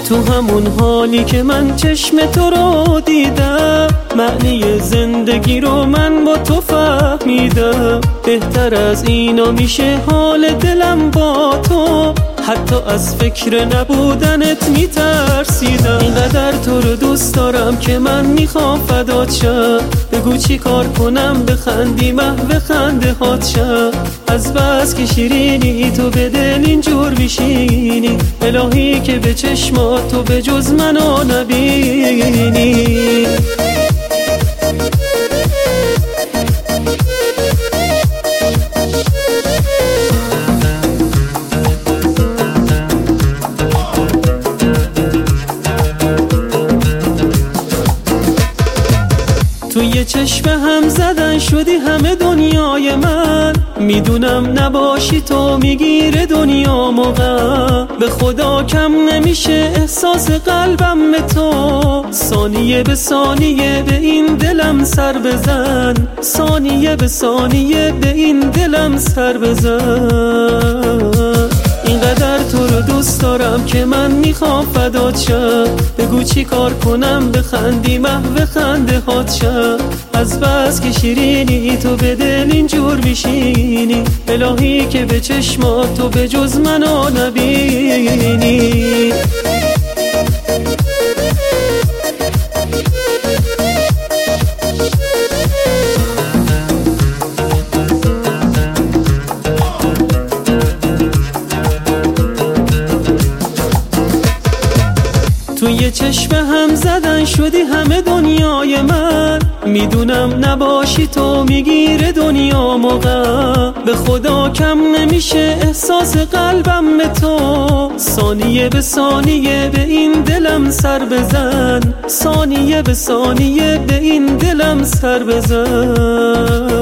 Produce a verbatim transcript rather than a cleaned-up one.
تو همون حالی که من چشم تو رو دیدم، معنی زندگی رو من با تو فهمیدم. بهتر از اینا میشه حال دلم با تو، حتی از فکر نبودنت میترسیدم. اینقدر تو رو دوست دارم که من میخوام فدات شم. بگو چی کار کنم بخندی محو خنده هات شم. از بس که شیرینی تو به دل اینجور میشینی، الهی که به چشمات تو به جز منو نبینی. تو یه چشم هم زدن شدی همه دنیای من. میدونم نباشی تو میگیره دنیا موقع. به خدا کم نمیشه احساس قلبم به تو. ثانیه به ثانیه به این دلم سر بزن، ثانیه به ثانیه به این دلم سر بزن. اینقدر تو رو دوست دارم که من میخوام فدات شم. بگو چی کار کنم بخندی محو خنده هات شم. از بس که شیرینی تو به دل اینجور میشینی، الهی که به چشمات تو به جز منو نبینی. تو یه چشم هم زدن شدی همه دنیای من. میدونم نباشی تو میگیره دنیا موقع. به خدا کم نمیشه احساس قلبم به تو. ثانیه به ثانیه به این دلم سر بزن، ثانیه به ثانیه به این دلم سر بزن.